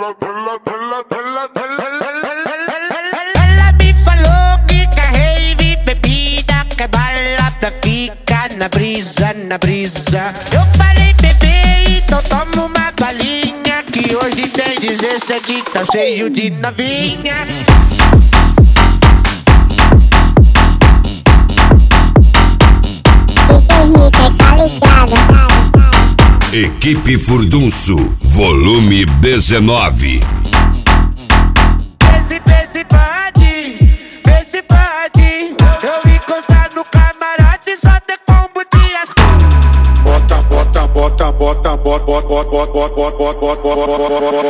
Ela me falou que quer rave, bebida, quer balada, fica na brisa, na brisa. Eu falei, bebê, então toma uma balinha, que hoje tem 17, tá cheio de novinha. Equipe Furdunço, volume 19. Vê se pode, eu encostar no camarote, só ter combo de as. Bota, bota, bota, bota, bota, bota, bota, bota, bota, bota.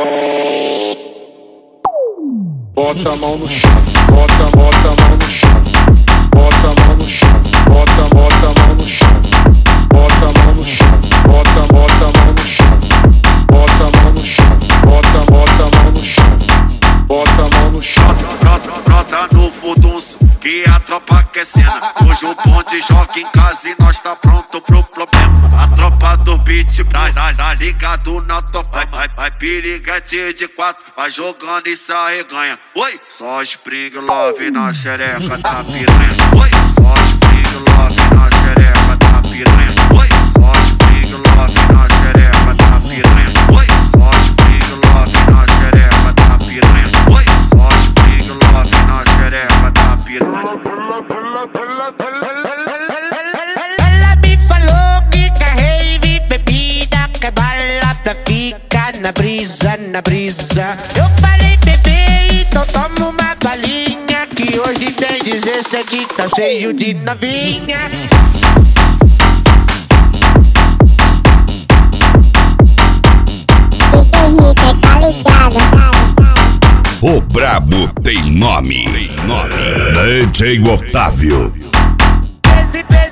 Bota a mão no chão, bota a mão no chão, bota a mão no chão, bota a mão no chão, bota a mão no chão, bota a mão no chão, bota a mão no chão, bota a mão no chão, bota a mão no chão. Brota no Furdunço, que a tropa quer cena. Hoje o bonde joga em casa e nós tá pronto pro problema. A tropa do beat tá ligado na topa. Vai piriguete de 4, vai jogando e se arreganha. Oi, só Spring Love na xereca da piranha. Oi, só Spring Love na xereca da piranha. Oi, só Spring Love na xereca da piranha. Oi, só Spring Love na xereca da piranha. Oi, só Spring Love na xereca da piranha. Ela me falou que quer rave, bebida, quer balada, fica na brisa, na brisa. Eu falei, bebê, então toma uma balinha, que hoje tem 17, tá cheio de novinha. O brabo tem nome. DJ Otávio. Vê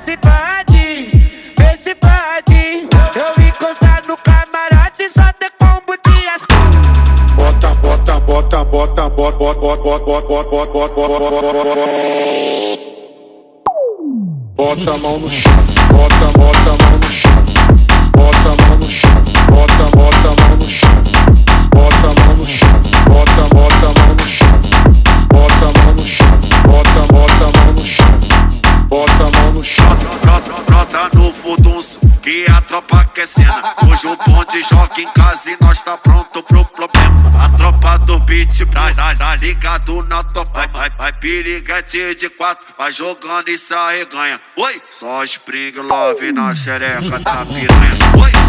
se pode, eu encostar no camarote, só ter combo de as. Bota, bota, bota, bota, bota, bota, bota, bota, bota, bota. Bota a mão no chão, bota a mão no chão, bota a mão no chão, bota a mão no chão, bota a mão no chão, bota a mão no chão, bota a mão no chão, bota a mão no chão, bota a mão no chão. Brota no Furdunço, que a tropa quer cena. Hoje o bonde joga em casa e nós tá pronto pro problema. A tropa do beat tá ligado na topa. Vai piriguete de 4, vai jogando e se arreganha. Oi, só Spring Love na xereca da piranha. Oi,